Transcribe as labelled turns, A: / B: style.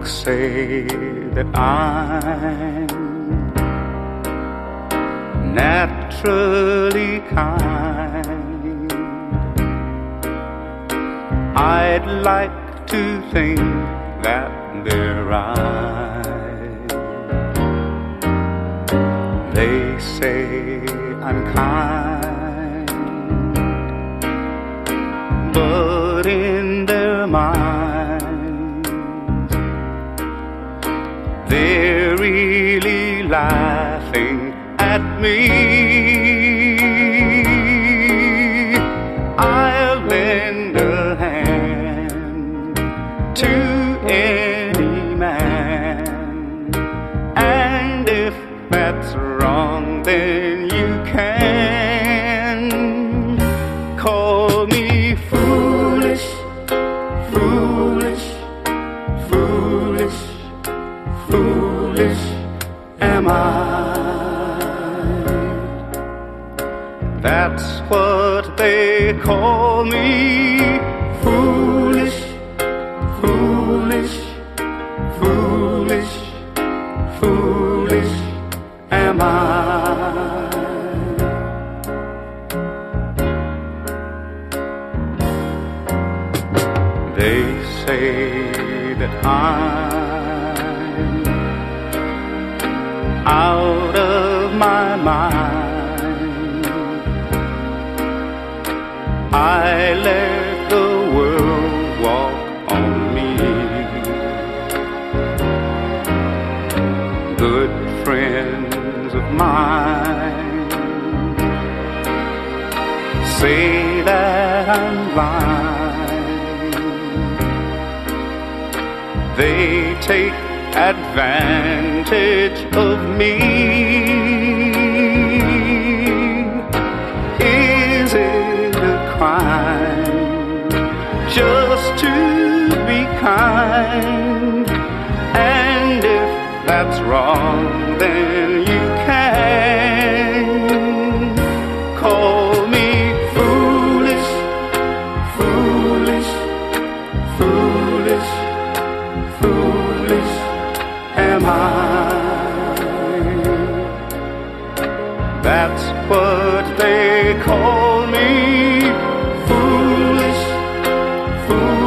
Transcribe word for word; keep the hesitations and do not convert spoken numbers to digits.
A: Folks say that I'm naturally kind. I'd like to think that they're right. They say I'm kind, but in their minds they're really laughing at me. I'll lend a hand to any man, and if that's wrong, then you can call me foolish, foolish, foolish, foolish am I. That's what they call me, foolish, foolish, foolish, foolish am I. They say that I'm out of my mind. I let the world walk on me. Good friends of mine say that I'm blind. They take advantage of me. Is it a crime just to be kind? And if that's wrong, then you can call me foolish, foolish, foolish, foolish am I. That's what they call me, foolish, foolish.